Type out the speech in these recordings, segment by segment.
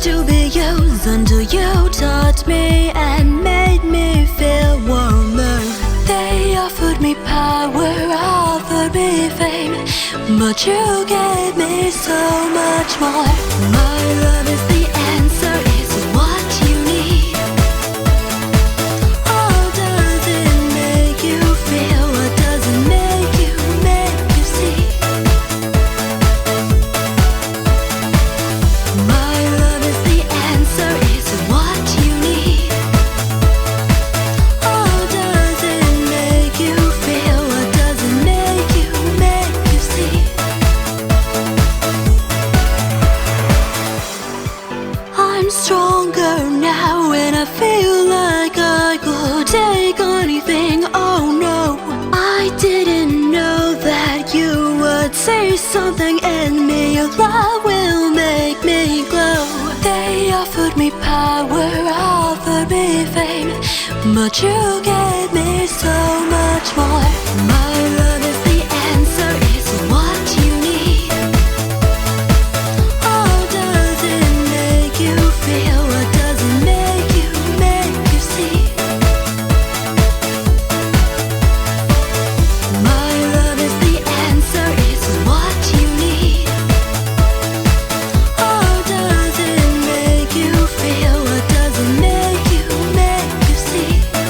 to be yours until you taught me and made me feel warmer. They offered me power, offered me fame, but you gave me so much more. My love is the answer, is what you need. Oh, does it make you feel? What does it make you see? My love is the answer, is what you need. Oh, does it make you feel? What does it make you see? I'm stronger now and I feel like I could take anything. Oh no, I didn't know that you would say something in me. Your love will make me glow. They offered me power, offered me fame, but you gave me so much more. My love is the answer, is what you need. Oh, does it make you feel? What does it make you see? My love is the answer, is what you need. Oh, does it make you feel? What does it make you see?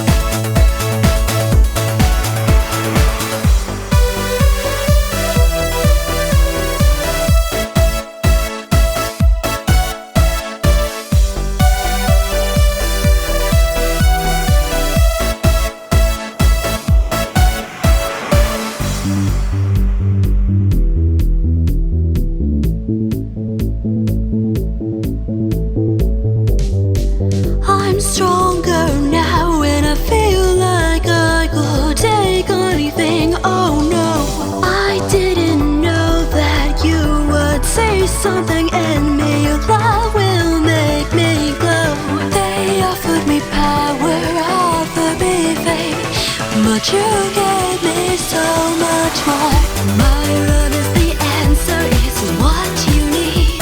I'm stronger now and I feel like I could take anything. Oh no, I didn't know that you would say something in me. Your love will make me glow. They offered me power, offered me fame, but you gave me so much more. My love is the answer, is what you need.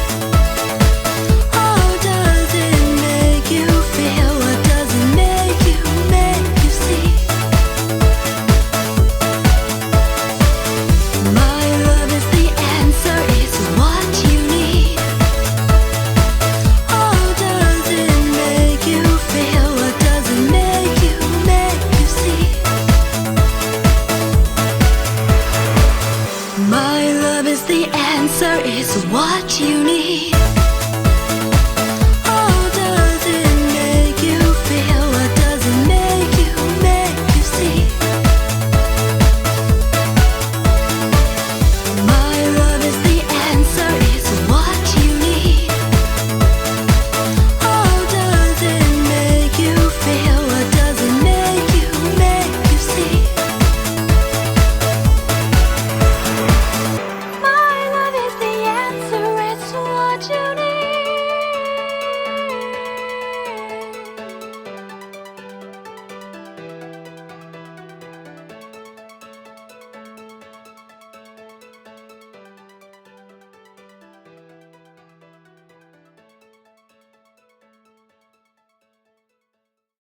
Oh, does it make you feel? What does it make you see? My love is the answer, is what you need. Oh, does it make you feel? What does it make you see? My love is the answer, is what you need.